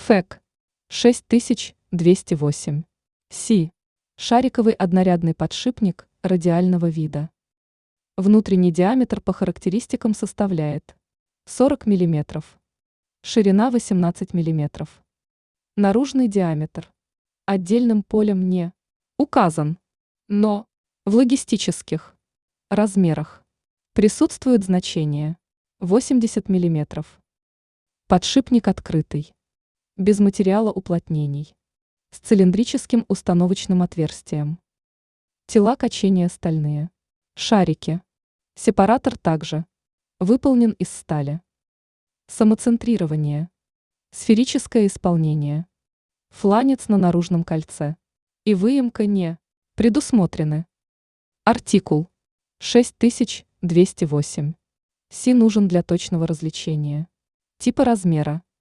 ФЭК 6208. Си. Шариковый однорядный подшипник радиального вида. Внутренний диаметр по характеристикам составляет 40 мм, ширина 18 мм. Наружный диаметр отдельным полем не указан, но в логистических размерах присутствует значение 80 мм. Подшипник открытый, без материала уплотнений, с цилиндрическим установочным отверстием. Тела качения стальные. Шарики. Сепаратор также выполнен из стали. Самоцентрирование. Сферическое исполнение. Фланец на наружном кольце и выемка не предусмотрены. Артикул 6208. Си нужен для точного различения типа размера